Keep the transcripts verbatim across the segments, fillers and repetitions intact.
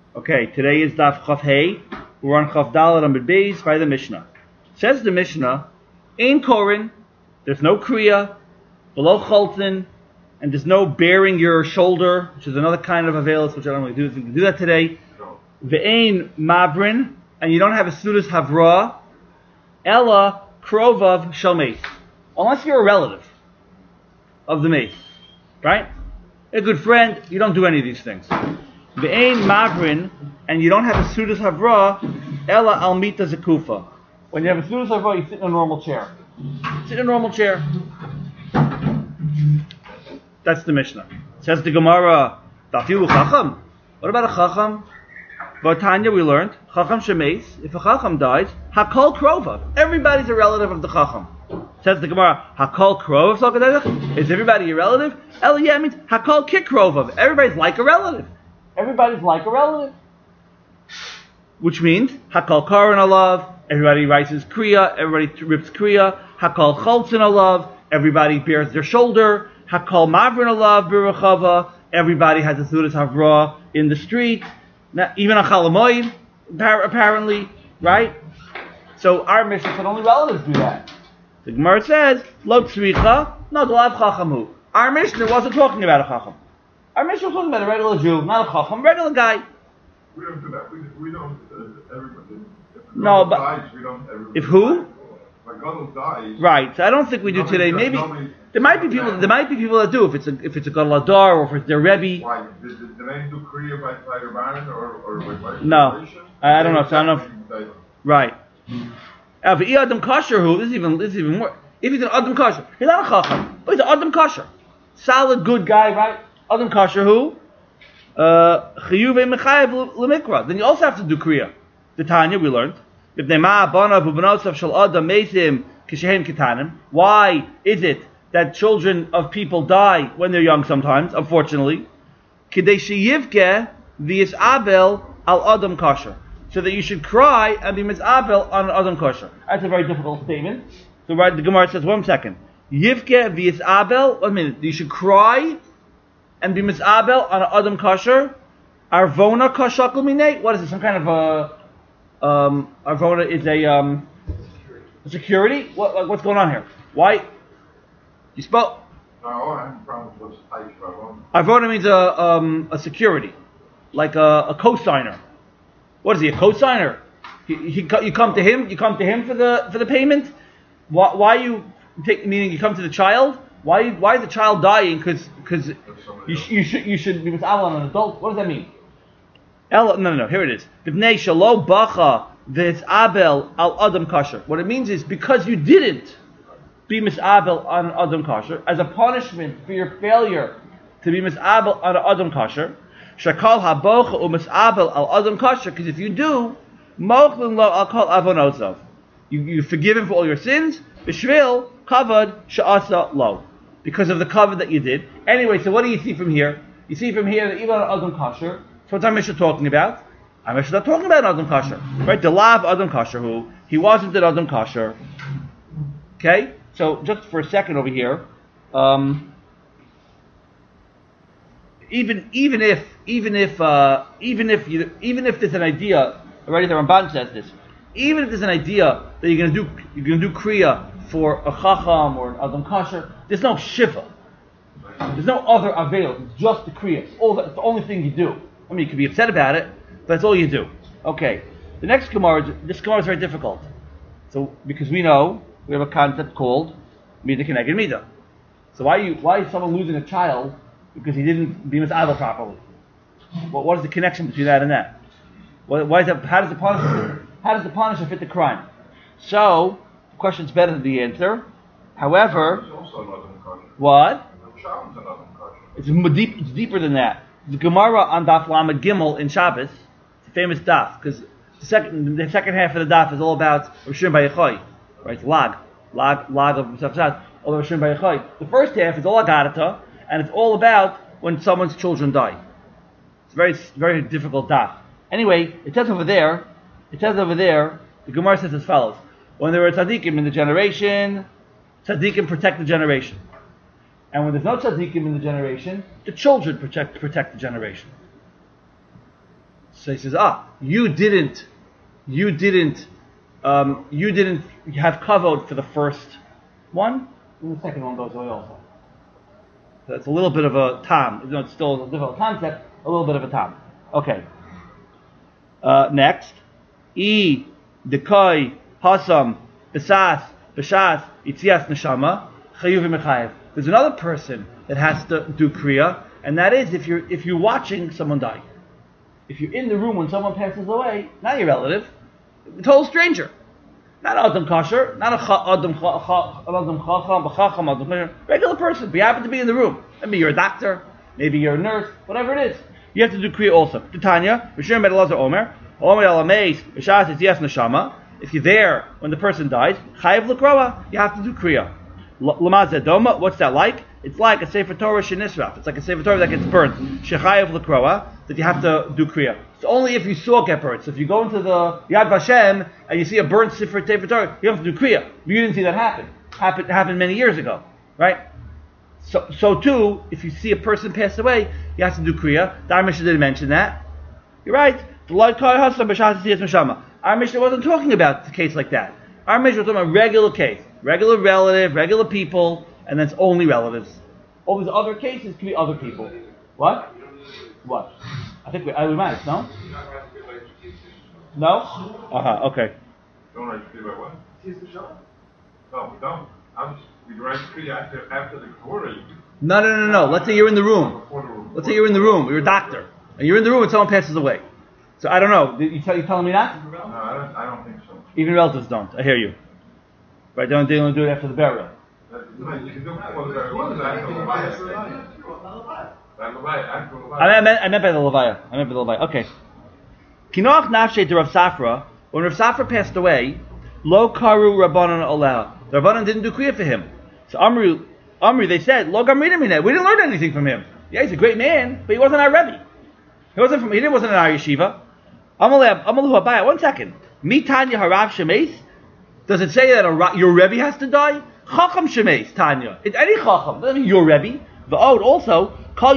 Okay, today is Daf Chaf Hey. We're on Chaf Daled Amud Beis by the Mishnah. Says the Mishnah, Ein Korin, there's no Kriya, below Cholton, and there's no bearing your shoulder, which is another kind of availance, which I don't really do. We can do that today. Ve'ein Mavrin, and you don't have a Sudas Havra, Ella Krovav Shel Meis. Unless you're a relative of the Meis, right? A good friend, you don't do any of these things. Ve'ein Mavrin, and you don't have a Sudas Havra, Ella Almita Zekufa. When you have a Sudas Havra, you sit in a normal chair. Sit in a normal chair. That's the Mishnah. Says the Gemara, Dafiu Chacham. What about a Chacham? Vatanya, we learned, Chacham Shemeis, if a Chacham dies, Hakol Krova. Everybody's a relative of the Chacham. Says the Gemara, Hakol Krova, is everybody a relative? Eliyah means Hakol Kikrova. Everybody's like a relative. Everybody's like a relative. Which means, Hakol Karan Alav, everybody writes his Kriya, everybody rips Kriya, Hakol Choltzin Alav, everybody bears their shoulder, Hakol Mavrin Alav Birachava, everybody has a Sudas Havra in the street, now, even a Chalamoid, apparently, right? So our Mishnah said only relatives do that. The Gemara says, Lo Tzricha, no, the Lav Chachamu. Our Mishnah wasn't talking about a Chacham. Our Mishnah was talking about a regular Jew, not a Chacham, regular guy. We don't do that. We, we don't, uh, everybody. If no, but dies, we don't, everybody. If who? If a Gadol dies. Right. So I don't think we do today. Maybe there might be people. There might be people that do. If it's a if it's a Gadol Adar or if it's their Rebbe. Why? Did, did, did they do Kriya by by the Baron or or by no? I don't know. So I don't know. If, right. If he Adam Kasher, who this is even this is even more. If he's an Adam Kasher, he's not a Chacham, but he's an Adam Kasher, solid, good guy, right? Adam Kasher, who? Chiyuv mechayev lemikra. Then you also have to do Kriya. The Tanya we learned. Why is it that children of people die when they're young sometimes, unfortunately? So that you should cry and be misabel on an adam kosher. That's a very difficult statement. So right, the Gemara says, one second. Yivke v'yisabel, one minute. You should cry and be misabel on an adam kosher. Arvona kashakal minei. What is it? Some kind of a Um, Arvona is a, um, a security? What, what's going on here? Why? You spell? No, I have a problem with type Arvona. Arvona means a, um, a security. Like a, a co-signer. What is he, a co-signer? He, he, you come to him, you come to him for the, for the payment? Why, why you take, meaning you come to the child? Why, why is the child dying? Because, because you, you should, you should be with on an adult. What does that mean? No, no, no, here it is. B'nei shalo bacha v'isabel al adam kasher. What it means is because you didn't be misabel on an adam kasher, as a punishment for your failure to be misabel on an adam kasher, shakal habocha u misabel al adam kasher, because if you do, mochlin lo al kol avonosav. You, you forgive him for all your sins, b'shvil kavod sha'asa lo. Because of the cover that you did. Anyway, so what do you see from here? You see from here that even on adam kasher, so what's our Mishnah talking about? Our Mishnah not talking about Adam Kasher. Right? The law of Adam Kasher, who he wasn't an Adam Kasher. Okay? So just for a second over here, um, even even if even if uh, even if you even if there's an idea, already the Ramban says this, even if there's an idea that you're gonna do you're gonna do Kriya for a Chacham or an Adam Kasher, there's no Shiva. There's no other avail, it's just the Kriya. It's, all the, it's the only thing you do. I mean, you could be upset about it, but that's all you do. Okay. The next Gemara, this Gemara is very difficult. So, because we know, we have a concept called Midah Keneged Midah. So why you, why is someone losing a child because he didn't be misabel properly? What, what is the connection between that and that? Why, why is that, how does the punishment, how does the punishment fit the crime? So, the question's better than the answer. However, what? It's deep, it's deeper than that. The Gemara on Daf Lamed Gimel in Shabbos, it's a famous daf, because the second the second half of the daf is all about Rosh Hashanah B'Yechoi, right? It's lag, lag, lag of Safsat, all Rosh Hashanah B'Yechoi. The first half is all Agarata, and it's all about when someone's children die. It's a very, very difficult daf. Anyway, it says over there, it says over there, the Gemara says as follows: when there were tzaddikim in the generation, tzaddikim protect the generation. And when there's no tzaddikim in the generation, the children protect protect the generation. So he says, ah, you didn't, you didn't, um, you didn't have kavod for the first one, and the second one goes away also. So it's a little bit of a tam. You know, it's still a difficult concept, a little bit of a tam. Okay. Uh, next. E, dekoi, hasam, besas, beshas, itzias neshama, chayuv mechayev. There's another person that has to do kriya, and that is if you're if you're watching someone die. If you're in the room when someone passes away, not your relative, a total stranger. Not Adam Kasher, not a Adam Chacham, regular person, but you happen to be in the room. Maybe you're a doctor, maybe you're a nurse, whatever it is. You have to do Kriya also. Titania, Rishon Ben Elazar Omer, Omer Alameis, Rishas Etzias Neshama. If you're there when the person dies, Chayiv L'Kroa, you have to do Kriya. Lamaz Edoma, what's that like? It's like a Sefer Torah Shenisraf. It's like a Sefer Torah that gets burnt. Shechayiv L'Kroa, that you have to do Kriya. It's only if you saw it get burnt. So if you go into the Yad Vashem and you see a burnt Sefer Torah, you have to do Kriya. But you didn't see that happen. Happened happened many years ago, right? So so too, if you see a person pass away, you have to do Kriya. The Our Mishnah didn't mention that. You're right. The Lord Koi Hasam B'Shas Tziyas Meshama. Our Mishnah wasn't talking about the case like that. Our Mishnah was talking about regular case, regular relative, regular people, and that's only relatives. All these other cases can be other people. What? What? I think we, I, we might, no? No? Uh-huh, okay. Don't write Kriya by what? No, we don't. I'm just, we write Kriya after, after the Gemara. No, no, no, no. Let's say you're in the room. Let's say you're in the room. You're a doctor. And you're in the room and someone passes away. So I don't know. You tell, you telling me that? No, I don't, I don't think so. Even relatives don't. I hear you. Right? They don't, they don't do it after the burial. You can do it before the burial. What is that? I meant, I meant by the Levaya. I meant by the Levaya. Okay. Kinoach nafshe to Rav Safra. When Rav Safra passed away, lo karu Rabbanan olah. The Rabbanan didn't do kriya for him. So Amru, Amru, they said, lo gamrina mineh. We didn't learn anything from him. Yeah, he's a great man, but he wasn't our Rebbe. He wasn't from. He didn't wasn't in our yeshiva. Amalu Habaya. One second. Mitanya harav shemes. Does it say that a, your Rebbe has to die? Chacham shemes Tanya. It's any chacham. Doesn't mean your Rebbe. The Ode also.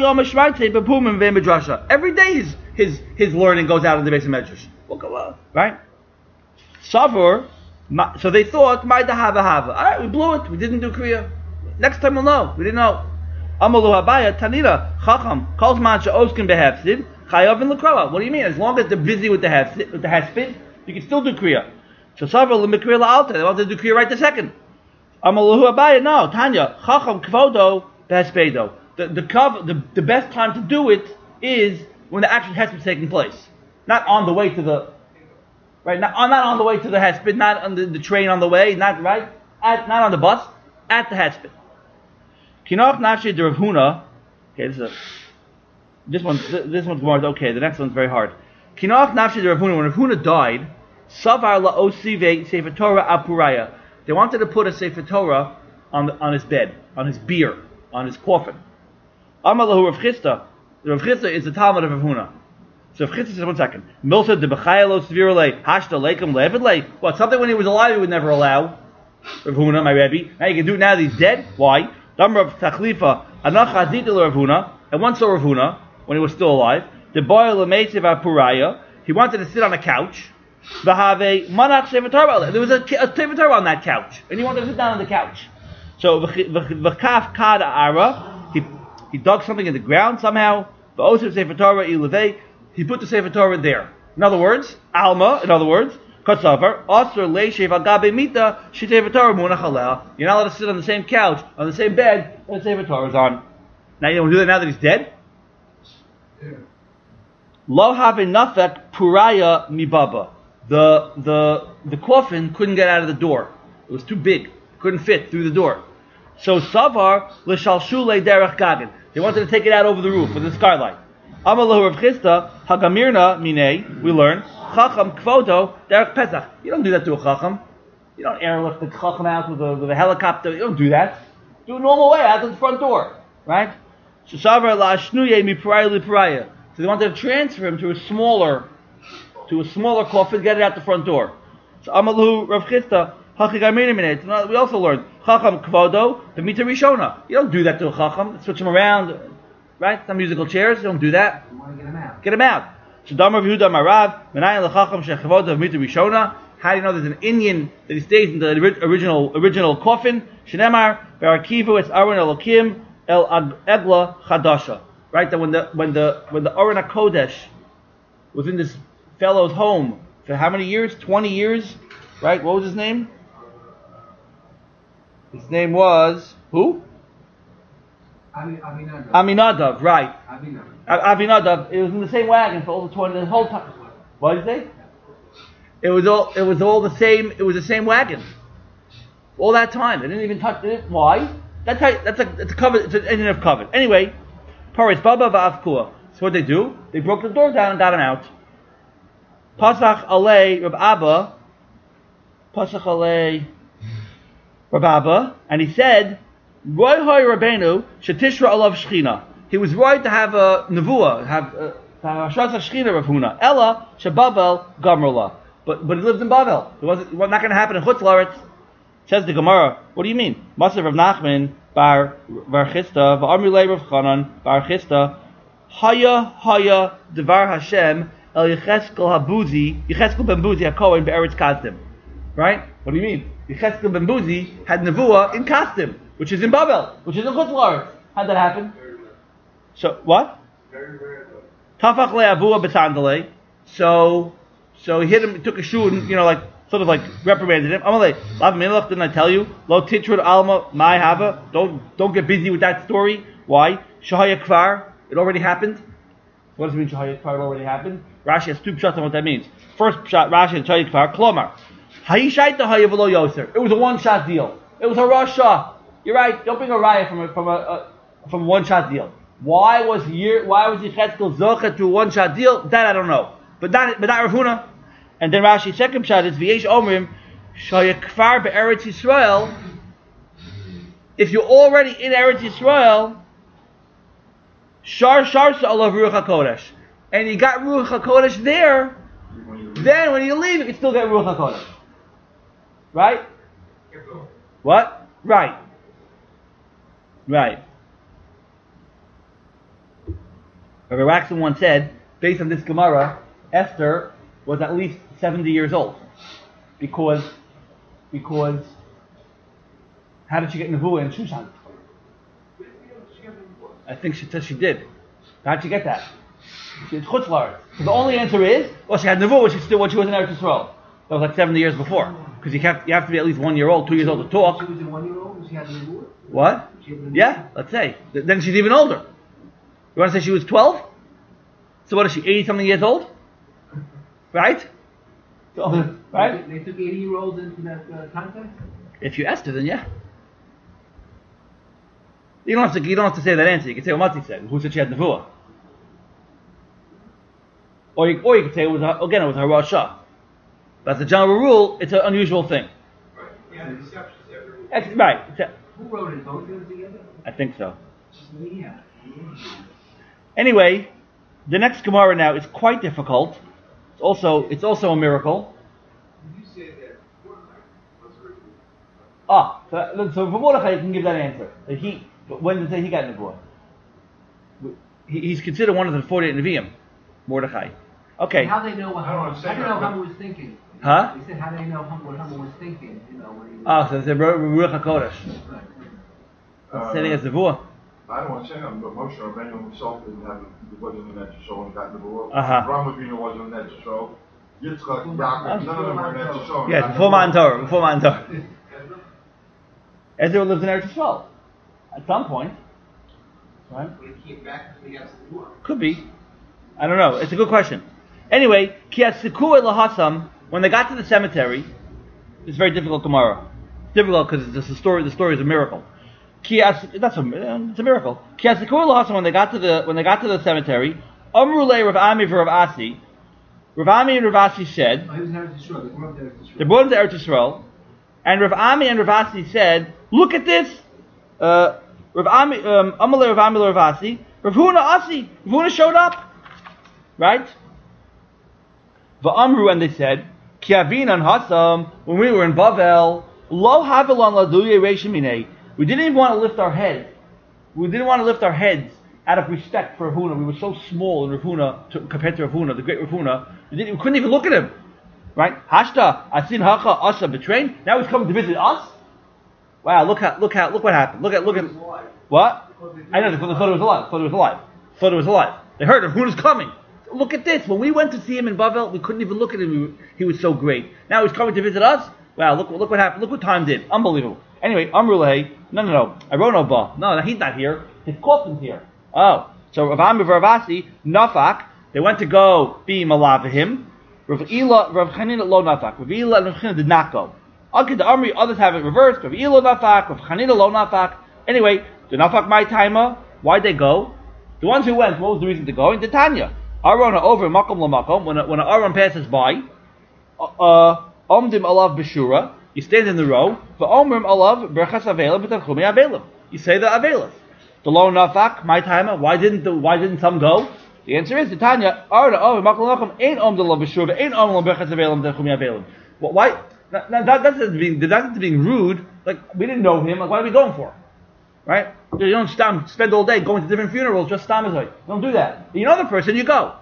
Every day his, his his learning goes out in the base of Medrash. Right? Savur, so they thought, my dahava hava. Alright, we blew it, we didn't do Kriya. Next time we'll know. We didn't know. Amalu habaya, tanira, chacham, calls mancha oskin behefsid, chayav in l'krawa. What do you mean? As long as they're busy with the hefsid, with the hespid, you can still do Kriya. So Savur, l'mikriya la'alta, they wanted to do Kriya right the second. Amalu habaya, no, Tanya, chacham kvodo behespedo. The the, cover, the the best time to do it is when the action has been taking place, not on the way to the right, not, not on the way to the hesped, not on the, the train on the way, not right, at, not on the bus, at the hesped. Kinoch nafshi de Rav Huna. Okay, this is a, this one this one's more okay. The next one's very hard. Kinoch nafshi de Rav Huna. When Rav Huna died, savar la osive sefer Torah apuraya. They wanted to put a sefer Torah on the, on his bed, on his bier, on his coffin. Amalahu Rav Chisda. Rav Chisda is the Talmud of Rav Huna. So Rav Chisda says, one second. Milsa de B'chayelo Svirle Hashta Leikum Levidle. What? Something when he was alive he would never allow. Rav Huna, my Rebbe. Now you can do it now that he's dead. Why? Dam Rav Tachlifa Anach Hadita Rav Huna. And once saw Rav Huna when he was still alive. The boy Lamesiv Apuraya. He wanted to sit on a couch. V'have Manach Sefer Torah. There was a, a Sefer Torah on that couch, and he wanted to sit down on the couch. So V'kaf Kada Ara. He He dug something in the ground somehow. The Osir Sefer Torah Ilevei. He put the Sefer Torah there. In other words, Alma. In other words, Katsavar Osir Leishev Agabe Mita Sefer Torah Munach Aleh. You're not allowed to sit on the same couch, on the same bed that the Sefer Torah is on. Now you don't do that now that he's dead. Lo have nafek Puraya Mibaba. The the the coffin couldn't get out of the door. It was too big. Couldn't fit through the door. So Savar L'Shalshule Derech Gagin. They wanted to take it out over the roof with the skylight. Amalahu Rav Chisda Hagamirna Minei. We learn Chacham Kvodo Derech Pesach. You don't do that to a Chacham. You don't airlift the Chacham out with a, with a helicopter. You don't do that. Do a normal way out of the front door, right? So Savar La'ashnuye Mipraya Lipraya. So they wanted to transfer him to a smaller, to a smaller coffin, get it out the front door. So Amalahu Rav Chisda. We also learned Chacham Kvodo B'mita Rishona. You don't do that to a Chacham. Switch him around, right? Some musical chairs. You don't do that. You want to get him out. Get him out. Shadam Rav Yehuda Marav, Menayin L'chacham Shechavoda of Mita Rishona. How do you know there's an Indian that he stays in the original original coffin? Shnemar Barakivu it's Aron Elokim El Egla Chadasha. Right, that when the when the when the Aron HaKodesh was in this fellow's home for how many years? Twenty years, right? What was his name? His name was who? Avinadav. Aminadav, right? Avinadav. Avinadav. It was in the same wagon for all the twenty the whole time. What did you say? It was all. It was all the same. It was the same wagon. All that time, they didn't even touch it. Why? That's how. That's a. It's a covered. It's an engine of covered. Anyway, Paris Baba Va'avkua. So what they do? They broke the door down and got him out. Pasach Alei Rab Abba. Pasach Alei Rab Abba, and he said, "Roy Hoy Rabbeinu Shetishra Alav Shechina." He was right to have a nevuah, have a Hashas Shechina Rav Huna. Ella Shababel Gamrula. But but he lived in Bavel. It wasn't, it was not going to happen in Chutz La'aretz. Says the Gemara. What do you mean? Masav Rav Nachman bar bar Chista v'Amrulei Rav Chanan bar Chista Haya Haya Devar Hashem El Yecheskel Habuzi Yecheskel Ben Buzi HaKohen Be'eretz Kasdim. Right? What do you mean? Yecheskel Ben Buzi had nevuah in Kasdim, which is in Bavel, which is in Chutz La'aretz. How'd that happen? So what? Tafach le'avua b'tandalei. So. So he hit him, he took a shoe and, you know, like, sort of like reprimanded him. Amalei, Lav Melech, didn't I tell you? Lo titrud alma mai hava. Don't, don't get busy with that story. Why? Shahaya kvar. It already happened. What does it mean, Shahaya kvar? It already happened? Rashi has two shots on what that means. First shot, Rashi and Shahaya kvar. Klomar. Hayishaita haya v'lo yoser. It was a one-shot deal. It was a Rasha. You're right. Don't bring a riot from a, from a, a from a one-shot deal. Why was year, why was Yechezkel zocha to a one-shot deal? That I don't know. But not, but not Rav Huna. And then Rashi's second shot is V'yesh Omrim Shayakfar be'Eretz Yisrael. If you're already in Eretz Yisrael, Shar Sharsa Alav Ruach HaKodesh, and you got Ruach HaKodesh there, then when you leave, you can still get Ruach HaKodesh. Right? What? Right. Right. Rabbi Waxman once said, based on this Gemara, Esther was at least seventy years old, because because how did she get nevuah in Shushan? I think she said she did. How did she get that? She had Chutz La'aretz. So the only answer is, well, she had nevuah when she still when she was in Eretz Yisrael. That was like seventy years before, because you have you have to be at least one year old, two years old to talk. She was a one year old and she had nevuah? What? Yeah, let's say. Th- then she's even older. You want to say she was twelve? So what is she? Eighty something years old? Right? So, right? They, they took eighty year olds into that uh, context? If you asked her, then yeah. You don't have to. You don't have to say that answer. You can say what Matzi said. Who said she had nevuah? Or you, or you could say it was a, again it was her Rasha. But as a general rule, it's an unusual thing. Right. Yeah, the exceptions every week. Ex- right. It's a- Who wrote it? Both of them together? I think so. Yeah. Anyway, the next Gemara now is quite difficult. It's also it's also a miracle. You said that Mordechai was originally. Ah, so, so for Mordechai, you can give that answer. That he, when did they say he got Nebuah? He, he's considered one of the forty-eight Nevi'im, Mordechai. Okay. How they know what I don't How understand do they know that. Haman was thinking? Huh? They said how do they know Haman- what Haman was thinking? You know, when he Ah, so it's a Ruach HaKodesh. Right. Uh, Sitting as Nebuah. I don't want to say that, but Moshe Rabbeinu himself didn't have, wasn't in that show and got the world. Uh-huh. Abraham Avinu wasn't in that show. Yitzchak, Yaakov, none of them were in that show. Yes, before Matan Torah. Before Matan Torah. Ezra lives in Eretz Yisrael. At some point. Right? When he came back, he got some more. Could be. I don't know. It's a good question. Anyway, Kiyatsiku Lahasam, when they got to the cemetery, it's very difficult tomorrow. It's difficult because the story the story is a miracle. Kiyas, that's a it's a miracle. Kiyatsiku Lahasam, when they got to the when they got to the cemetery, Amrulei Rav Ami for Rav Asi. Rav Ami and Rav Asi said, Oh, he was in Eretz Yisrael. They brought him to Eretz Yisrael. they brought him to Eretz Yisrael, and Rav Ami and Rav Asi said, look at this. Uh, Rav Ami, um, Amalei Rav Ami Rav Asi, Rav Huna Asi, Rav Huna showed up, right? Va'amru, and they said, Ki avinan hasam, when we were in Bavel, lo havelon laduye reishimine. We didn't even want to lift our heads. We didn't want to lift our heads out of respect for Rav Huna, we were so small in Rav Huna to, compared to Rav Huna, the great Rav Huna, we, didn't, we couldn't even look at him. Right? Hashta, asin hacha asa betrain. Now he's coming to visit us. Wow! Look how, look how, look what happened. Look at, look at. What? I know. They thought he was alive. Thought he was alive. Thought he was alive. They heard Rav Huna's coming. Look at this. When we went to see him in Bavel, we couldn't even look at him. He was so great. Now he's coming to visit us. Wow! Look, look what happened. Look what time did. Unbelievable. Anyway, Amrulay. No, no, no. Arono ba. No, he's not here. His coffin's here. Oh, so Rav Amir Ravasi Nafak. They went to go be Malavahim. Rav Ila, Rav Chanina lo nafak. Rav Ila and Rav Chanina did not go. Okay, the Amri, others have it reversed. Rav Ila nafak, Rav Chanina lo nafak. Anyway, the nafak my timer. Why'd they go? The ones who went, what was the reason to go? In Tanya, Aaron over makom lo makom. When a, when an Aaron passes by, uh, omdim alav b'shura. You stand in the row. For omrim alav berachas avelim b'tachumi avelim. You say the avelim. The lo nafak my timer. Why didn't the, why didn't some go? The answer is the Tanya. Arda oh makom ain't om the b'shur ain't om lo berachas avelim b'tachumi avelim. Well, why? Now, now that that's being that's being rude. Like we didn't know him. Like what are we going for? Right? You don't stam, spend all day going to different funerals. Just stamazoi. Don't do that. You know the person, you go.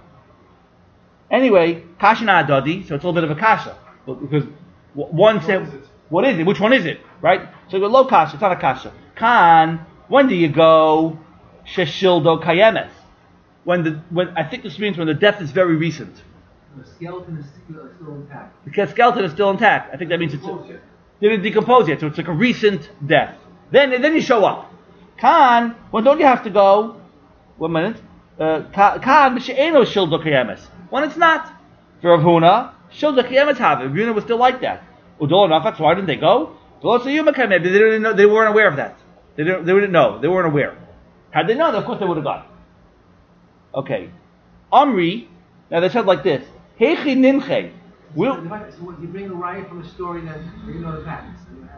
Anyway, kasha na adadi. So it's a little bit of a kasha because one said, "What is it? Which one is it?" Right? So you go low kasha. It's not a kasha. Kan. When do you go? Sheshildo kayemes. When the when I think this means when the death is very recent. The skeleton is still, still intact. Because skeleton is still intact. I think that means it's a, didn't decompose yet, so it's like a recent death. Then then you show up. Khan, when don't you have to go? One minute. Khan b'she'eno shildo kayemes. When it's not. For Rav Huna, shildo kayemes have it. Rav Huna was still like that. Udol nafak. So why didn't they go? Maybe they didn't know. They weren't aware of that. They didn't. They didn't know. They weren't aware. Had they known, of course they would have gone. Okay. Amri. Now they said like this. Hechi ninche. Will So you bring a riot from a story that you know the facts.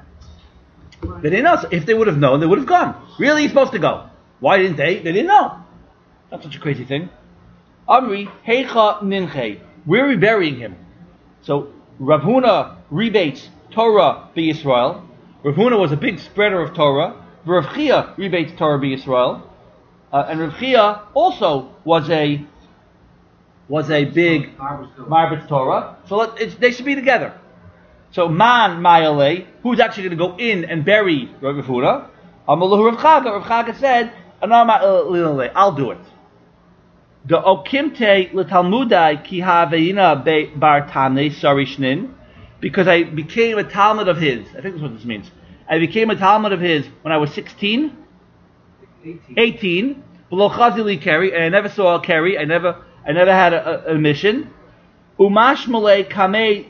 They didn't know. So if they would have known, they would have gone. Really, he's supposed to go. Why didn't they? They didn't know. Not such a crazy thing. Amri Hecha Ninche. Where are we burying him? So Rav Huna rebates Torah be Yisrael. Rav Huna was a big spreader of Torah. Rav Chia rebates Torah be Yisrael. Uh, and Rav Chia also was a was a big Marbitz Torah. So let, it's, they should be together. So Man Mayale, who's actually going to go in and bury Rav Huna? Amalahu Rav Chaga. Rav Chaga said, I'll do it. The Okimte L'Talmudai Ki Haveina Bar Tamne Sarishnin, because I became a Talmud of his. I think that's what this means. I became a Talmud of his when I was sixteen, eighteen. Below Chazili Keri, and I never saw a Keri. I never, I never had a, a, a mission. Umash Malay Kame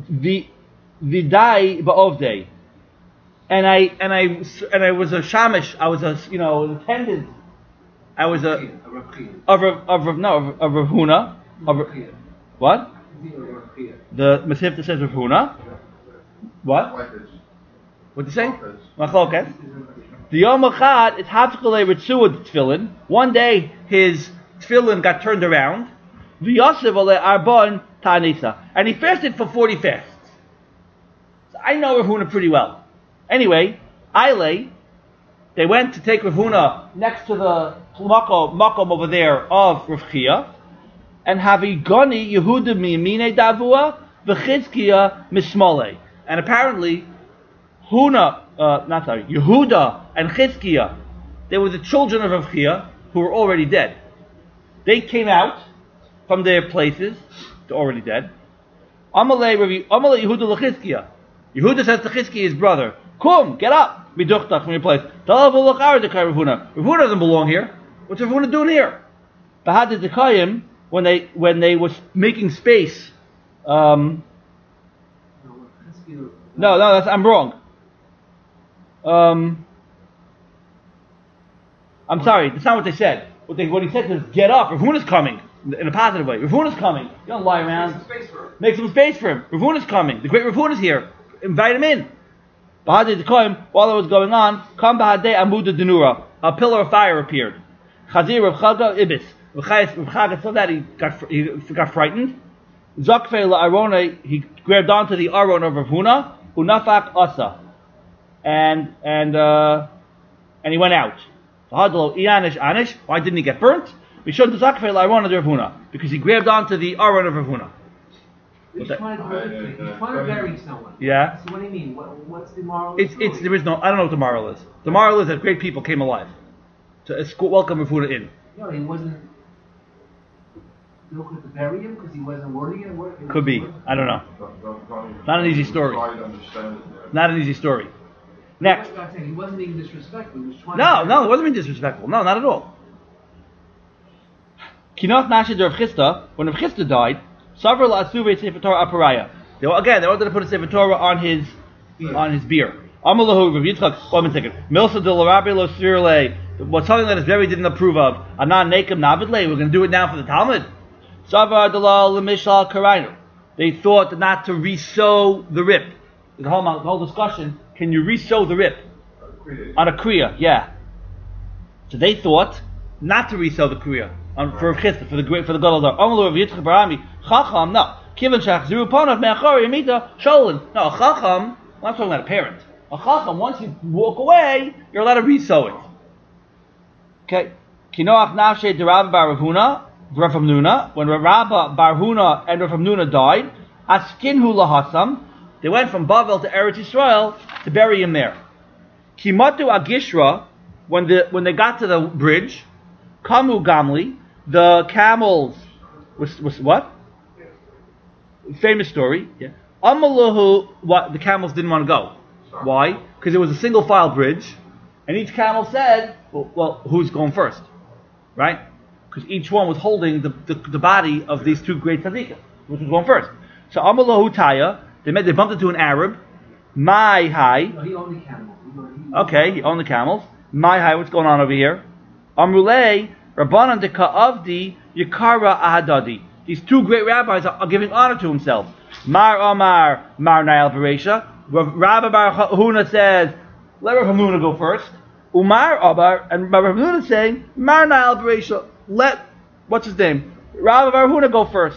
Vidai Ba'ovdei, and I and I and I was a shamish. I was a you know an attendant. I was a of of of no of, of Rav Huna. Of, what? The Masifta says Rav Huna. What? What did you say? Machloket. The Yom Echad is Hafkalei Ritzuad Tefillin. One day his tefillin got turned around. V'Yosef Ale Arbon Ta'anisa, and he fasted for forty fasts. So I know Rav Huna pretty well. Anyway, Ile, they went to take Rav Huna next to the makom, makom over there of Rav Chia, and Havigoni Yehuda Miyamine Davua v'Chizkiya Mishmole. And apparently, Huna, uh, not sorry, Yehuda and Chizkiya, they were the children of Rav Chia who were already dead. They came out from their places, they're already dead. Amalei Amalei Yehuda l'Chizkiya. Yehuda says to Chizkiya, his brother, "Come, get up, miduchtach from your place. Rav Huna doesn't belong here. What's Rav Huna doing here?" Bahad Dekayim, when they when they was making space. Um, no, no, that's I'm wrong. Um, I'm sorry, that's not what they said. What they what he said is, "Get up, Rav Huna's coming." In a positive way. Rav Huna's coming. You don't lie around. Make some space for him. Make some space for him. Rav Huna's coming. The great Rav Huna's here. Invite him in. Bahadei Dekoim, while it was going on, Kam Bahadei Amuda Denura, a pillar of fire appeared. Chazir Rav Chaga Ibis. Rav Chaga saw that he got he got frightened. Zakfei LaArone, he grabbed onto the Aron of Rav Huna, Unafak Asa, and and uh, and he went out. V'hadlo ianish anish. Why didn't he get burnt? Mishon tezakfei la'aron of Rav Huna, because he grabbed onto the aron of Rav Huna. He's that- trying to do it. He's trying to bury someone. Yeah. So what do you mean? What, what's the moral? of the It's it's story? there is no I don't know what the moral is. The moral is that great people came alive to escort, welcome Rav Huna in. No, he wasn't. Look at to bury him because he wasn't worthy of work. Could be. I don't know. Don't- don't- don't even- Not an easy story. Try to understand it, yeah. Not an easy story. Next. That's what I'm saying. He wasn't being disrespectful. He was trying. No, to no, it wasn't being disrespectful. No, not at all. Kinot Nashid Rav Chisda, when Rav Chisda died, Savra La'asuve Sefer Torah Aparaya. They were, again, they wanted to put a Sefer Torah on his on his beer. Amalahu Rav Yitzchak. One second. Milsa de l'Rabbi lo Sirle. What's something that his Rebbe didn't approve of. Anan Nekim Navidle. We're going to do it now for the Talmud. Savra Dalal Lemishal Karainu. They thought not to re-sew the rip. The whole, the whole discussion. Can you re-sew the rip Create. on a kriya? Yeah. So they thought not to resell the kriya on for Chisda, for the great for the gadol dar. Amalu Rav Yitzchak Barami Chacham. No. Kivan shach ziru panav me'achari yamita sholin. No, a Chacham. I'm not talking about a parent. A Chacham. Once you walk away, you're allowed to resew it. Okay. Kinoach nafshe derab bar Rav Huna, Rav Hamnuna. When Rabba bar Huna and Rav Hamnuna died, askinhu lahasam. They went from Bavel to Eretz Yisrael to bury him there. Kimatu Agishra, when the when they got to the bridge, Kamu Gamli, the camels was was what? Famous story. Yeah. Amaluhu, what the camels didn't want to go. Why? Because it was a single file bridge, and each camel said, well, well who's going first? Right? Because each one was holding the, the, the body of these two great tzaddikim, which was going first. So Amaluhu Taya, they made they bumped into an Arab. My high. No, he owned the camels. He owned- he- Okay, he owned the camels. My high, what's going on over here? Amrulei, Rabbanan de Ka'avdi, Yakara Ahadadi. These two great rabbis are, are giving honor to himself. Mar Amar, Mar Nail Beresha. Rabbi Bar Huna says, let Rav Hamnuna go first. Umar Abar, and Rav Hamnuna is saying, Mar Nail Beresha. Let, what's his name? Rabbi Bar Huna go first.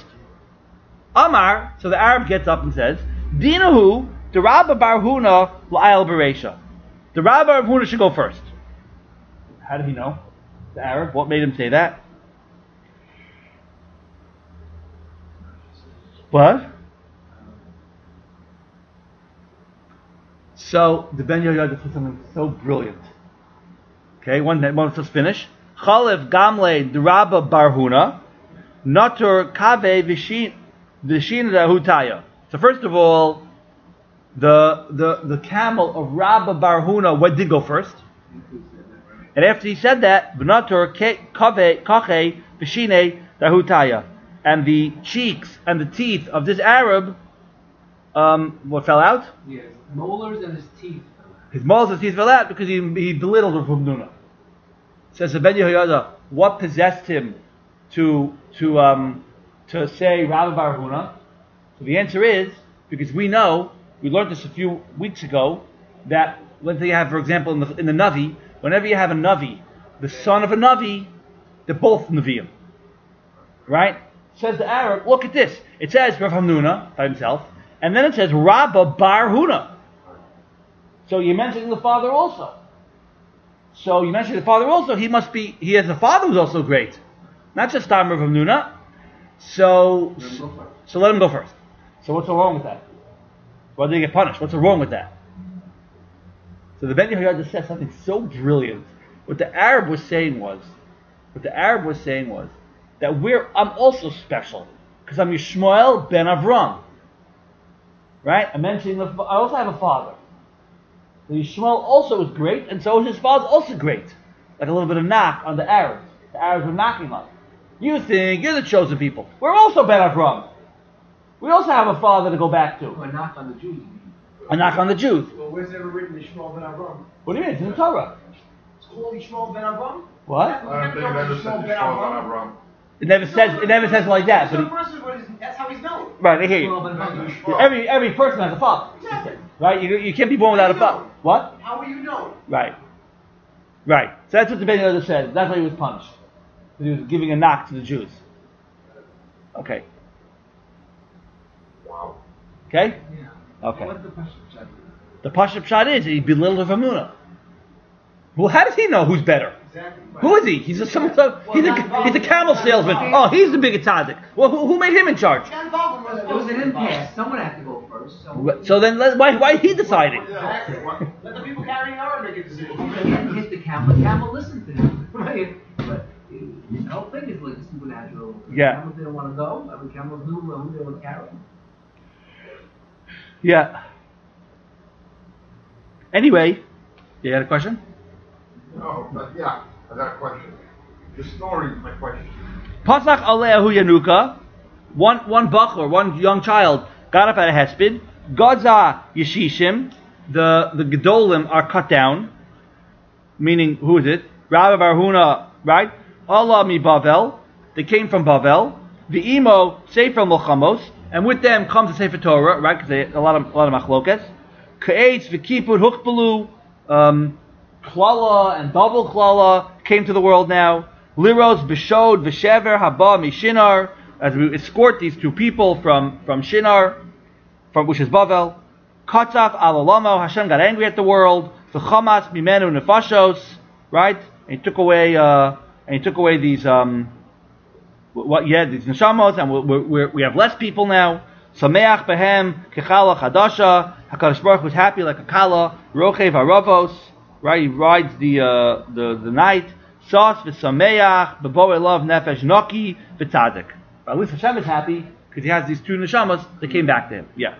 Amar, so the Arab gets up and says, Dinahu, the Rabbi Bar Huna, La'al Beresha. The Rabbi Bar Huna should go first. How did he know? The Arab, what made him say that? What? So the Ben Yehoyada said something so brilliant. Okay, one one let's just finish. Chalev Gamle Draba Barhuna Natur Kave Vishin Vishin Hutaya. So first of all, the the the camel of Rabba Barhuna what did go first? And after he said that, V'natur Kave Kache Vishine Hutaya. And the cheeks and the teeth of this Arab, um, what fell out? Yes. Molars and his teeth. His molars and teeth fell out because he, he belittled Rav Hamnuna. Says the Ben Yehoyada, what possessed him to to um, to say Rabbi Bar Huna? So the answer is because we know we learned this a few weeks ago that when you have, for example, in the in the Navi, whenever you have a Navi, the son of a Navi, they're both Naviim, right? Says the Arab, look at this. It says Rav Hamnuna by himself, and then it says Rabba Bar Huna. So you're mentioning the father also. So you mentioned the father also. He must be. He has a father who's also great, not just Tam Rav Hamnuna. So, so let him go first. So what's so wrong with that? Why did he get punished? What's so wrong with that? So the Ben Yehoyada says something so brilliant. What the Arab was saying was, what the Arab was saying was. That we're, I'm also special because I'm Yishmael ben Avram, right? I'm mentioning the, I also have a father. So Yishmael also is great, and so is his father also great. Like a little bit of knock on the Arabs. The Arabs were knocking on. You think you're the chosen people? We're also ben Avram. We also have a father to go back to. A knock on the Jews. A knock on the Jews. Well, where's it ever written Yishmael ben Avram? What do you mean? It's in the Torah. It's called Yishmael ben Avram? What? I don't think it ever said Yishmael ben Avram. It never says. It never says like that. So But first of all, that's how he's known. he, right, I hear you. Yishmael ben Avram. Yishmael. Every every person has a father. Exactly. Right? You you can't be born without a father. What? How are you known? Right. Right. So that's what the Ben Yehoyada said. That's why he was punished. He was giving a knock to the Jews. Okay. Wow. Okay? Yeah. Okay. What's the question? The Pashup shot is that he belittled Rav Hamnuna. Well, how does he know who's better? Exactly. Who is he? He's a some, some he's a he's a camel salesman. Oh, he's the big tzaddik. Well, who, who made him in charge? Ken Vogel was It was an impasse. Someone had to go first. So, So then, let, why why he decided? Exactly. Let the people carrying on make a decision. he didn't hit the camel. The camel listened to him. Right? But the whole thing is like supernatural. Yeah. Camels didn't want to go. I mean, camels knew who they would carry. Yeah. Anyway, you got a question? No, but yeah, I got a question. The story is my question. Pasach Aleahu Yanuka, one one bachor, one young child, got up out of Hesped. Gadza Yeshishim, the the Gedolim are cut down. Meaning, who is it? Rabbi Barhuna, right? Allah mi Bavel, they came from Bavel. The Imo Sefer Milchamos, and with them comes the Sefer Torah, right? Because they a lot of a lot of machlokes. Ka'etz v'kipud hukbalu, um, klala and double klala came to the world now. Liros b'shod v'shever haba mishinar, as we escort these two people from from Shinar, from which is Bavel. Katzaf alalamo, Hashem got angry at the world. V'chamas mimenu nefashos, right? And he took away, uh, and he took away these, um, what? Yeah, these neshamos, and we we we have less people now. Sameach behem kechala chadasha. Hakadosh Baruch Hu was happy like a kala. Rochev haravos, right? He rides the uh, the the night. Sas v'sameach b'boei love nefesh noki v'tzadik. At least Hashem is happy because he has these two neshamas that came back to him. Yeah.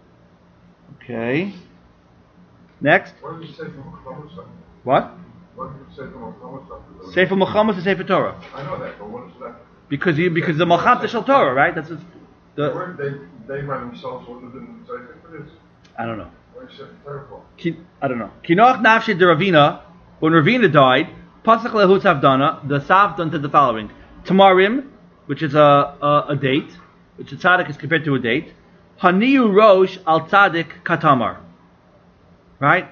Okay. Next. What did you say from Muhammad? What? What did you say from Muhammad? Sefer Milchamos is Sefer Torah. I know that, but what is that? Because you because the Malcham Shel Torah, right? That's just They, the. weren't- they, they by themselves would have been Sefer for this. I don't know. What is Sefer Torah for? Ki, I don't know. Kinoach nafshe de Ravina. When Ravina died, pasach lehut savdana. The savdan did the following: Tamarim, which is a a, a date, which a tzaddik is compared to a date. Haniu rosh al tzaddik katamar. Right.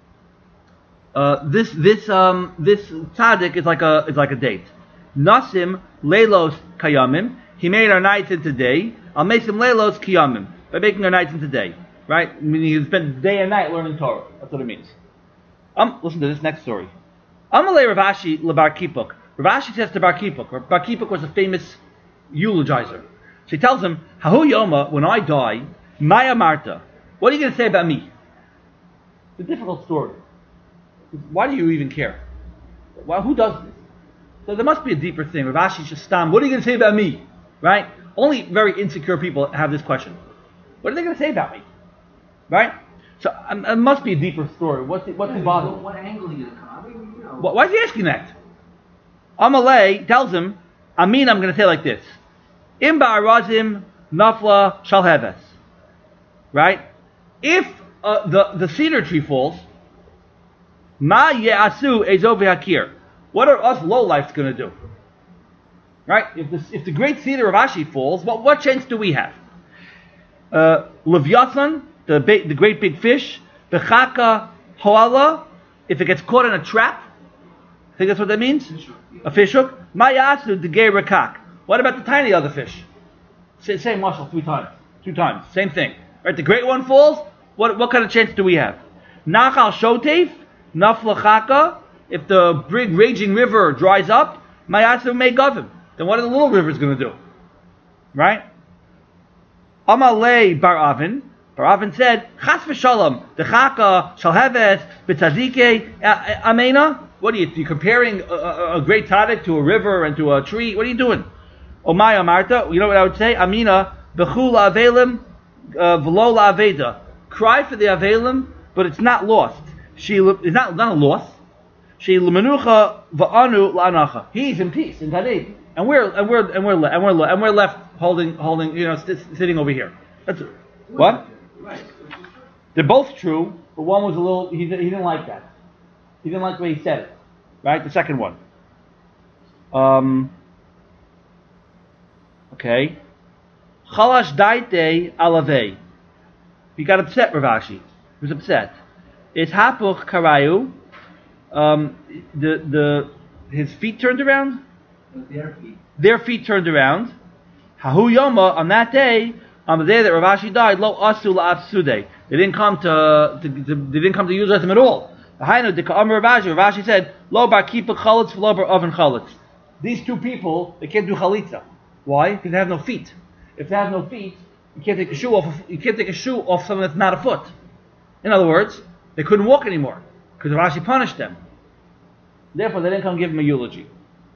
Uh, this this um this tzaddik is like a is like a date. Nasim leilos kayamim. He made our nights into day. I'll make some leilos kiyamim by making our nights into day. Right? Meaning he spent day and night learning Torah. That's what it means. Um, listen to this next story. Amalei Rav Ashi leBar Kipuk. Rav Ashi says to Bar Kipuk. Bar Kipuk was a famous eulogizer. So he tells him, Hahu Yoma, when I die, Maya Marta, what are you going to say about me? It's a difficult story. Why do you even care? Why, who does this? So there must be a deeper thing. Rav Ashi Shastam, what are you going to say about me? Right? Only very insecure people have this question. What are they going to say about me? Right? So um, it must be a deeper story. What's the, what's the bother? What, what angle are you going to come? I mean, you know. Why, why is he asking that? Amalei tells him, Amin, I'm going to say like this. Im ba'arazim nafla shalheves. Right? If uh, the, the cedar tree falls, ma ye'asu ezov v'hakir. What are us lowlifes going to do? Right? If the, if the great cedar of Ashi falls, what, what chance do we have? Uh, Leviathan, the, ba- the great big fish, the chaka hoala, if it gets caught in a trap, I think that's what that means? A fish hook. Ma yasu the gay rakak. What about the tiny other fish? Say, same muscle three times. Two times. Same thing. Right? The great one falls, what, what kind of chance do we have? Nachal shotev, nafla chaka. If the big raging river dries up, mayasu may govern. Then what are the little rivers going to do? Right? Amalei bar Avin. Bar Avin said, Chas v'shalom, the chaka shalheves b'tzadike amena. What are you, you comparing a, a, a great tzaddik to a river and to a tree? What are you doing? Omaya Marta, you know what I would say? Amina, b'chu la'avelim, v'lo la'aveda. Cry for the avelim, but it's not lost. She It's not, not a loss. She l'menucha v'anu la'anacha. He's in peace, in Tanid. And we're and we're and we're and we're and we're left holding holding you know st- sitting over here. That's it. What? They're both true, but one was a little. He, he didn't like that. He didn't like the way he said it. Right? The second one. Um. Okay. Chalash daite alave. He got upset, Rav Ashi. He was upset. It's hapuch karayu. Um. The the his feet turned around. Their feet. Their feet turned around. Hahu Yoma, on that day, on the day that Rav Ashi died, lo asu la'afsude. They didn't come to, to, to they didn't come to use them at all. Hainu dika Amar Ravashi. Ravashi said, Lo bar kippah chalitz, lo bar oven chalitz. These two people, they can't do chalitza. Why? Because they have no feet. If they have no feet, you can't take a shoe off. Of, you can't take a shoe off someone that's not a foot. In other words, they couldn't walk anymore because Rashi punished them. Therefore, they didn't come give him a eulogy.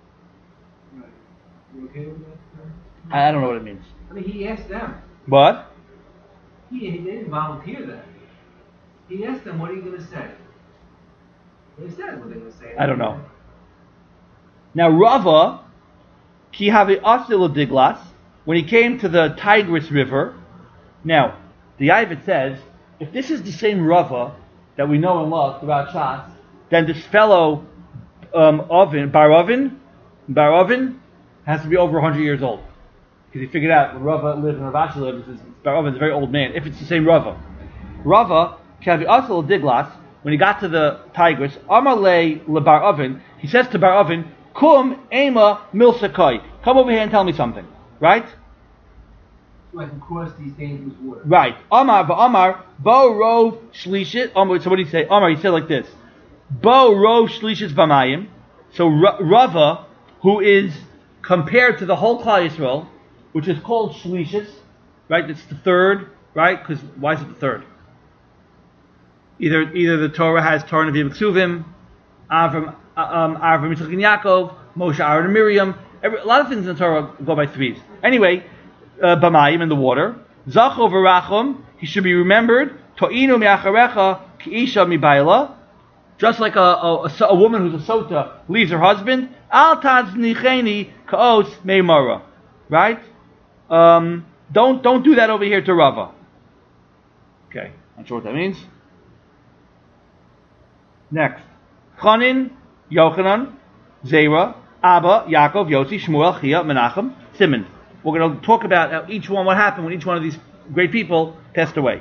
You okay with that? I, I don't know what it means. I mean, he asked them. What? He, he didn't volunteer that. He asked them, what are you going to say? They said what they were going to say. I don't know. Now, Rava, ki havi asil diglas, when he came to the Tigris River. Now, the Ivet says, if this is the same Rava that we know and love throughout Shas, then this fellow um, Ovin, Bar Ovin, Bar Ovin, has to be over one hundred years old. Because he figured out when Rava lived and Ravashi lived, this is, Bar Ovin is a very old man, if it's the same Rava. Rava, ki havi asil diglas, when he got to the Tigris, Amalei le Bar Ovin, he says to Bar Ovin, Kum ema milsakai. Come over here and tell me something. Right? So I can cross these dangerous waters. Right. Amar Amar Bo Rov Shlishit. Amar. So what did he say? Amar. He said like this. Bo Rov Shlishit Vamayim. So Rava, who is compared to the whole Klal Yisrael, which is called Shlishit, right? It's the third, right? Because why is it the third? Either either the Torah has Torah Nevi'im Ksuvim, Avram. Um, Avram, Yitzchak, and Yaakov, Moshe, Aaron, and Miriam. Every, a lot of things in the Torah go by threes. Anyway, uh, Bamayim in the water. Zacho v'rachum, he should be remembered. To'inu mi'acharecha ki'isha mi'bayla. Just like a, a, a, a woman who's a sota leaves her husband. Al taznicheni ka'os me'mara. Right? Um, don't don't do that over here to Rava. Okay, not sure what that means. Next, Chanin. Yochanan, Zera, Abba, Yaakov, Yossi, Shmuel, Chia, Menachem, Simon. We're going to talk about each one, what happened when each one of these great people passed away.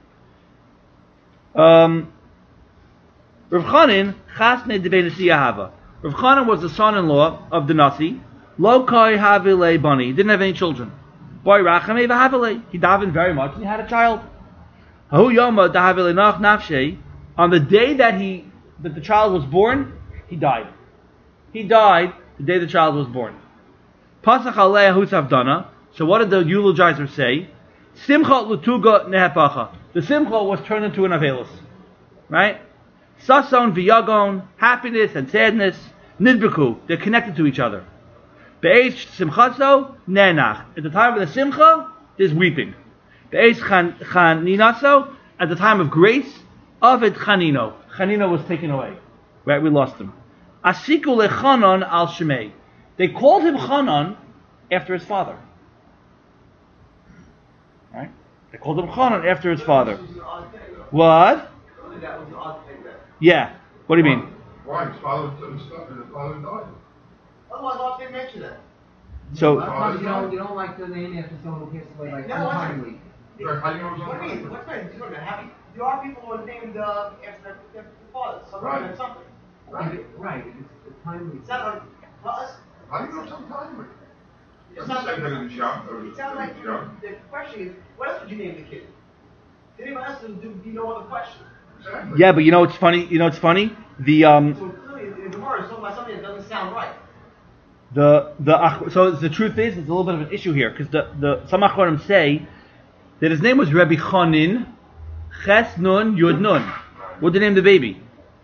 Um, Rav Chanin, Chasne de Benesi Ahava. Rav Chanin was the son-in-law of the Nasi. Lo kai havile bani. He didn't have any children. Boy rachame v'havile. He davened very much and he had a child. Hahu yoma dahavile nach nafshe. On the day that he that the child was born, he died. He died the day the child was born. Pasach alei husavdana. So what did the eulogizer say? Simcha lutuga nehepacha. The simcha was turned into an avelus. Right? Sason v'yagon, happiness and sadness, nidbeku, they're connected to each other. Be'esh simchatzo, nenach. At the time of the simcha, there's weeping. Be'esh chaninaso, at the time of grace, avid chanino. Chanino was taken away. Right, we lost him. Asiku lechanon al shemei. They called him Chanan after his father. Right? They called him Chanan after his father. What? Yeah. What do you mean? Why? His father his father died. Otherwise, why did they mention that? So, A lot of times you don't, you don't like the name after someone who passed away like No, what's untimely. Right, how do you know it was What do you mean? What's that? You know, happy- There are people who are named uh, after their fathers. Some Right. right. something. Right, right. It's the timely. It's not on us. How do you know sometime? It I'm sounds saying like, that it was young. Or it sounds like it was young. the question is, what else would you name the kid? Did anyone else do, do no other question? Exactly. yeah, but you know what's funny? You know what's funny? The um So clearly, the Gemara is talking about something that doesn't sound right. the the so the truth is, it's a little bit of an issue here because the the some Achronim say that his name was Rebbe Chanin, Ches Nun Yud Nun. What did they name the baby?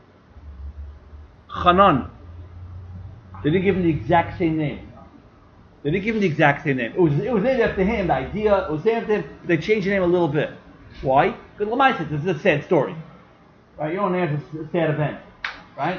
Chanan. They didn't give him the exact same name. They didn't give him the exact same name. It was it was named after him. The idea it was named after him. But they changed the name a little bit. Why? Because Lamaisa, this is a sad story, right? You don't name it a sad event, right?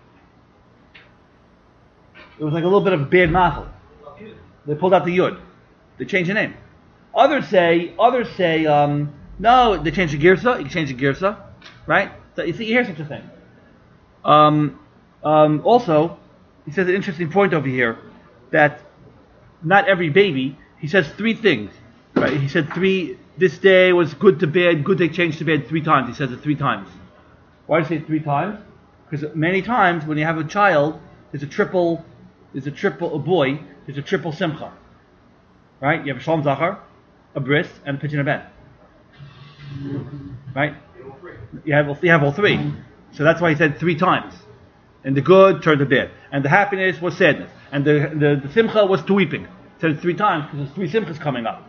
It was like a little bit of a bad mazel. They pulled out the yud. They changed the name. Others say, others say, um, no, they changed the girsa. You can change the girsa, right? So you see, you hear such a thing. Um, um, also, he says an interesting point over here that not every baby. He says three things, right? He said three. This day was good to bad. Good day changed to bad three times. He says it three times. Why do you say it three times? Because many times when you have a child, there's a triple. There's a triple a boy. There's a triple simcha, right? You have a shalom zachar, a bris, and a pitch in a bed, right? You have you have all three. So that's why he said three times. And the good turned to bad. And the happiness was sadness. And the the, the simcha was to weeping. He said it three times because there's three simchas coming up.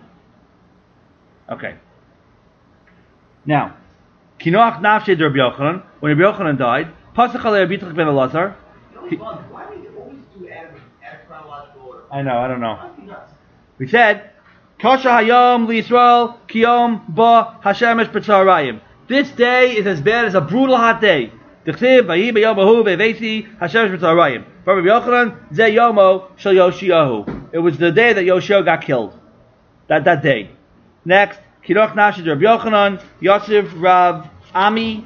Okay. Now, Kinoach Nafshe de Rabbi Yochanan, when Rabbi Yochanan died, Pasach alei Rabbi Yitzchak ben Elazar. he- Why do you always do Adam at chronological order? I know, I don't know. Must be nuts. We said, Kosha Hayom L'Yisrael Kiyom Ba Hashemesh B'Tzarayim. This day is as bad as a brutal hot day. T'chtiv Vayi B'Yom Ahu Be'Veisi Hashemesh B'Tzarayim. For Rabbi Yochanan, Ze Yomo Shel Yoshiyahu. It was the day that Yoshio got killed. That that day. Next, Kiroch Nashid Rabbi Yochanan, Yosef Rav Ami,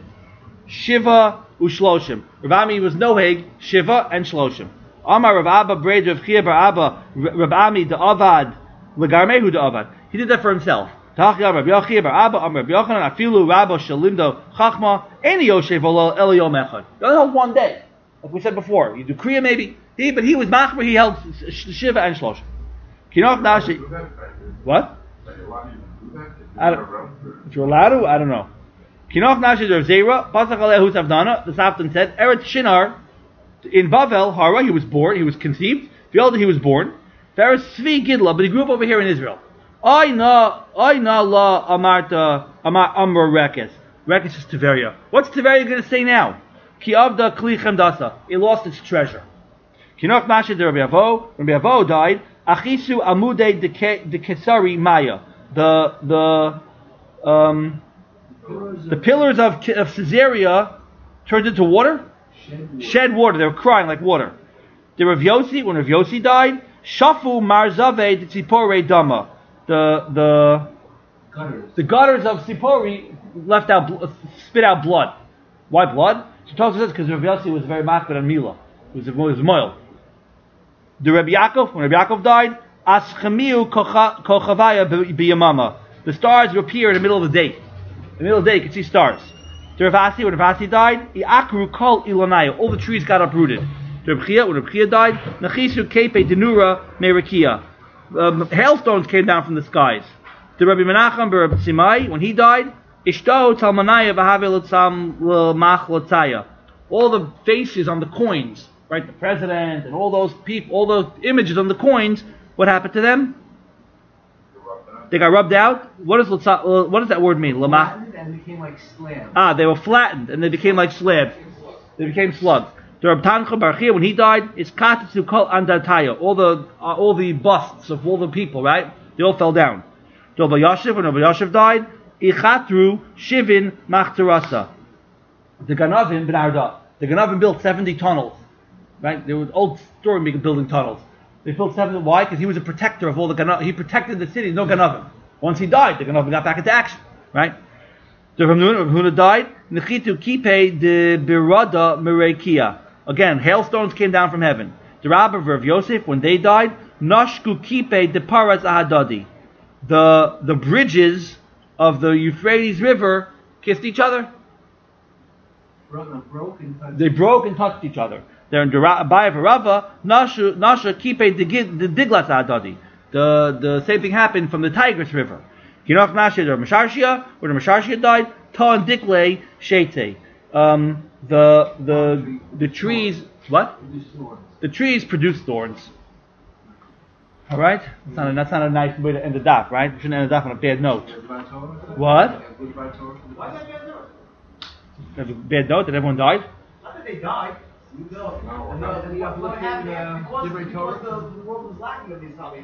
Shiva Ushloshim. Rav Ami was Noheg, Shiva and Shloshim. Amar Rav Abba Braid Rav Chia Bar Abba Rav Ami de Avad Legarmehu de Avad. He did that for himself. Tachya Rav Yochia Bar Abba Amar Rav Yochanan Afilu Rabbo Shalimdo Chachma Any Yosef Olel Eliyom Echad. You only held one day, like we said before. You do Kriya maybe. He, but he was Machmer. He held Shiva and Shloshim. Kiroch Nashid. Do that back then? What? Like, why do you do that? If I you're don't- around, If you're allowed to, I don't know. Kinoch Nashid Rav Zera, Pasach Alehu Savdana, the Saftan said, Eretz Shinar, in Bavel, Hara, he was born, he was conceived, V'yolda, he was born, Veres Svi Gidla, but he grew up over here in Israel. I na, I na la Amarta, Amar Amr Rekes. Rekes is Tiveria. What's Tiveria going to say now? Ki Avda Klichem Dasa, it lost its treasure. Kinoch Nashid Rabbi Avo, Rabbi Avo died, Achisu Amude de Kesari Maya. The, the, um, the pillars of, of Caesarea turned into water? Shed water. They were crying like water. The Rav Yossi, when Rav Yossi died, Shafu Marzave de Tzipore Dama. The, the, Gutters. the gutters of Tzipori left out, bl- spit out blood. Why blood? So Tosfos says because Rav Yossi was very makbid on Mila. It was, it was moil. The Rabbi Yaakov, when Rabbi Yaakov died, Aschemiu Kochavaya B'Yamama. The stars would appear in the middle of the day. In the middle of the day, you could see stars. The Rav Asi, when Rav Asi died, Iakru Kol Ilanaya. All the trees got uprooted. The Rav Chia, when Rav Chia died, Nachisu Kepe Denura Merikia. Um, hailstones came down from the skies. The Rabbi Menachem Rabbi Simai, when he died, Ishto Talmanaya V'Have L'Tzam L'Mach L'Tzaya. All the faces on the coins, right? The president and all those people, all those images on the coins. What happened to them? They got rubbed out. What does L'Tza- what does that word mean? Lamach. Flattened and became like slabs. Ah, they were flattened and they became like slabs. They became slugs. The Rab Tancha Bar Chia, when he died, is katetsu kol andataya. All the uh, all the busts of all the people, right? They all fell down. The Rabbi Yashiv, when Rabbi Yashiv died, ichatru shivin machtarasa. The Ganavim b'Narda. The Ganavim built seventy tunnels, right? There was old story making building tunnels. They built seventy. Why? Because he was a protector of all the Ganavim. He protected the city. No Ganavim. Once he died, the Ganavim got back into action, right? The Rav Huna died. Nechitu kipe de birada mereikia. Again, hailstones came down from heaven. The Rabbi of Rav Yosef, when they died, nashku kipe de paras ahadadi. The the bridges of the Euphrates River kissed each other. Broke, broke and touched. They broke and touched each other. They're in Abai of Rava, nashu nasha kipe de the diglas ahadadi. The the same thing happened from the Tigris River. Kinoch Nashid or Mesharshia, when Mesharshia died, Ta and Dikle Shete. Um, the the the trees what? Produced thorns. The trees produce thorns. All right, that's not, a, that's not a nice way to end the daf, right? We shouldn't end the daf on a bad note. Goodbye Torah. What? Goodbye Torah. Why is that bad news? There's a bad note that everyone died. Not that they died. No. No. And then- then you have to What look happened in because, Divrei because Torah. the, the world was lacking of these zombies.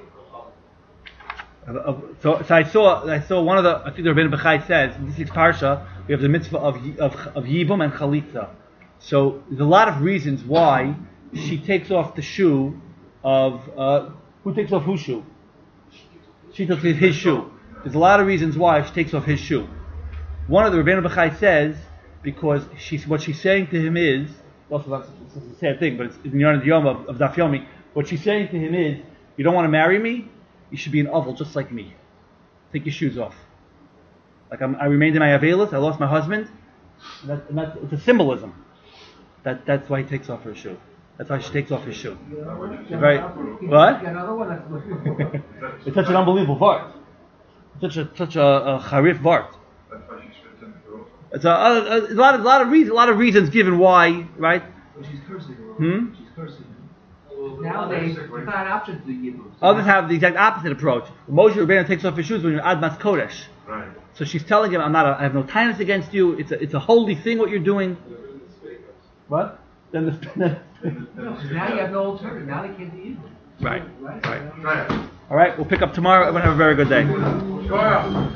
Uh, uh, So, so I saw, I saw one of the. I think the Rebbeinu Bechai says in this week's parsha we have the mitzvah of of of yibum and chalitza. So there's a lot of reasons why she takes off the shoe of uh, who takes off whose shoe? She takes off his shoe. There's a lot of reasons why she takes off his shoe. One of the Rebbeinu Bechai says because she's what she's saying to him is also that's it's a sad thing, but it's in Yonah Yom of, of Daf Yomi. What she's saying to him is, you don't want to marry me. You should be an oval just like me. Take your shoes off. Like I'm, I remained in my avelis. I lost my husband. And that, and that, it's a symbolism. That that's why he takes off her shoe. That's why she takes off his shoe. It's very what? Another one that's looking for. It's such an unbelievable vart. Such a such a, a charif vart. That's why she spits in the girls. It's a, a, a lot of a lot of reasons a lot of reasons given why, right? But she's cursing him. Hmm? She's cursing him. Nowadays, it's not an option to do Yibum. Others have the exact opposite approach. Moshe Rabbeinu takes off his shoes when you're Admas Kodesh. Right. So she's telling him, "I'm not. A, I have no kindness against you. It's a, it's a holy thing what you're doing." What? Then the, No, because now you have no alternative. Now they can't do Yibum. right, Right? right. Right. All right, we'll pick up tomorrow. Everyone have a very good day. Sure.